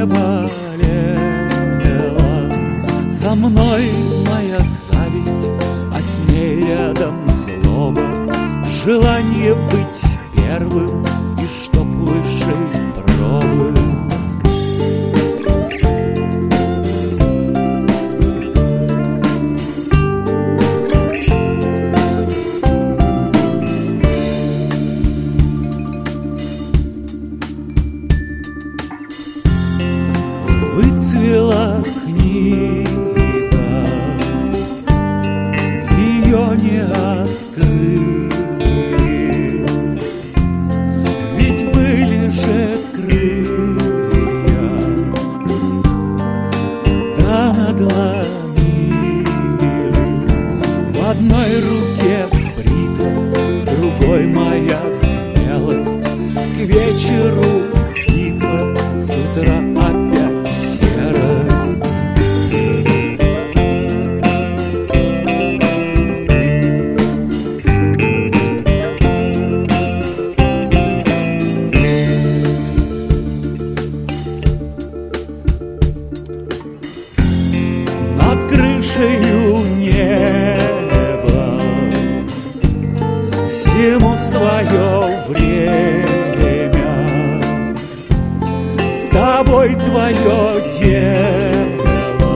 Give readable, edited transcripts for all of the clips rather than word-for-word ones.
болела. Со мной моя зависть, а с ней рядом злоба, желание быть первым и чтоб выше пробы. Выцвела книга, ее не открыли, ведь были же крылья, да надломили. В одной руке бритва, в другой моя смелость. К вечеру битва, с утра опять серость. Над крышею неба всему свое время. С тобой твое дело,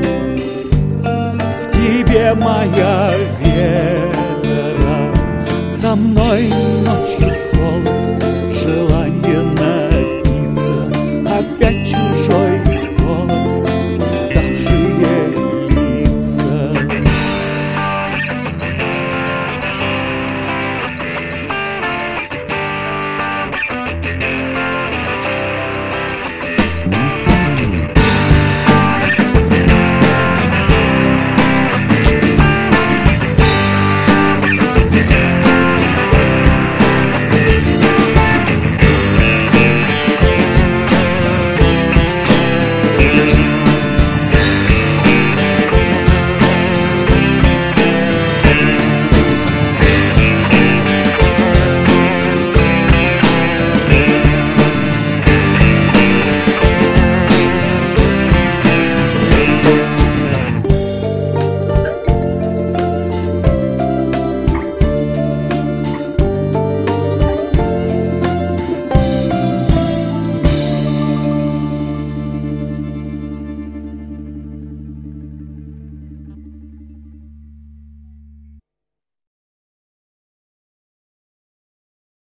в тебе моя вера. Со мной ночью холод, желание напиться, опять чужой голос, уставшие лица.